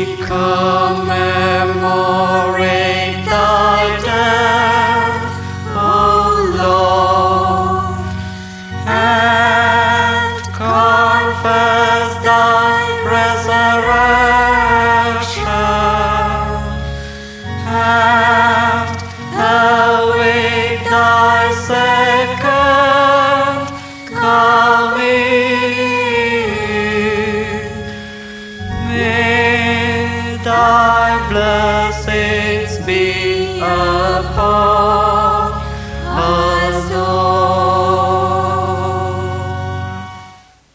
commemorate thy death, O Lord, and confess thy resurrection, and await thy second coming. May thy blessings be